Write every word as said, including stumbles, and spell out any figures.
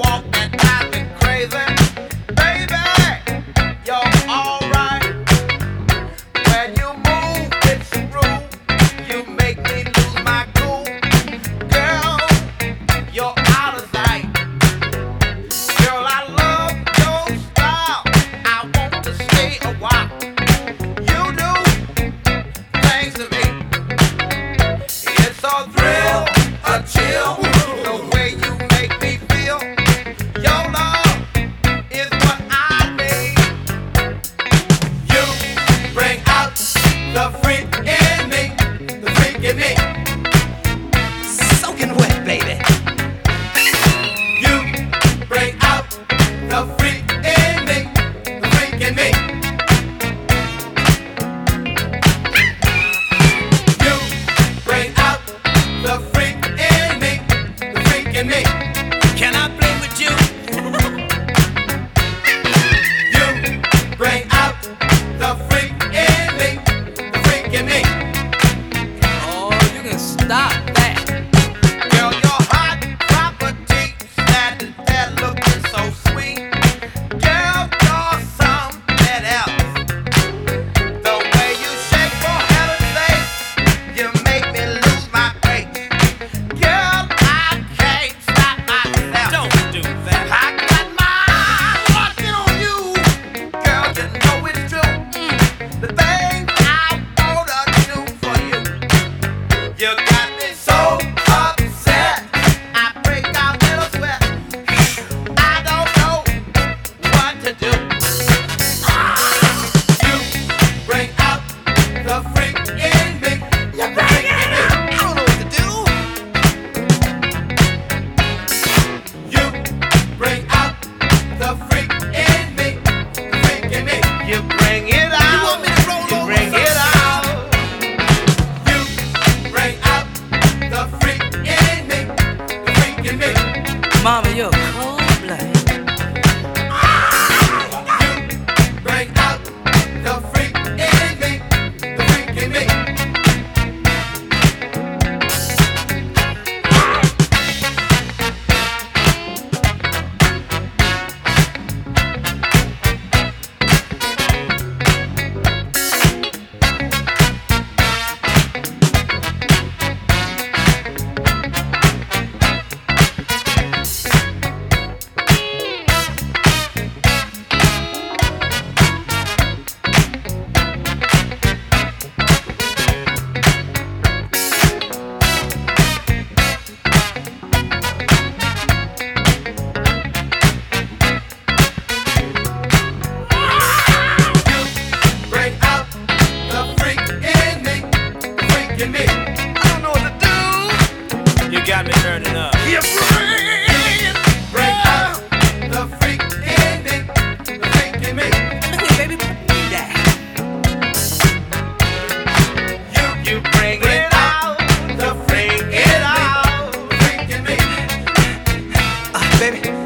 walk that drives me crazy. Baby, you're alright. When you move, it's rude. You make me lose my cool. Girl, you're out of sight. Girl, I love your style. I want to stay a while. You do things to me. It's a thrill, a chill, the way you make me feel. Your love is what I need. You bring out the freak in me, the freak in me. Soaking wet, baby. You bring out the freak in me, the freak in me. You bring out the freak in me, the freak in me. Can I play with you? You bring out the freak in me, the freak in me. Oh, you can stop that. Girl, your hot property, that that looking so sweet. Girl, you're something else. The way you shake for heaven's sake, you make me lose my pace. Girl, I can't stop myself. Don't do that. I got my heart on you. Girl, you know it's true. The things I wanna do for you. You got me so upset. I break out in a sweat. I don't know what to do. You bring out the freak in me. You bring it out. I don't know what to do. You bring out the freak in me. The freak in me. You bring it out. You want me to roll you bring it out. You bring out the freak in me. The freak in me. Mama, you're cold-blooded. You bring out the freak in me. The freak in me. Bring out the freak in me, the freak in me. I don't know what to do. You got me turning up. You bring, bring out the freak in me, the freak in me. Hey, baby, put me down. You, you bring it out, the freak it out, the freak in me. Uh, baby,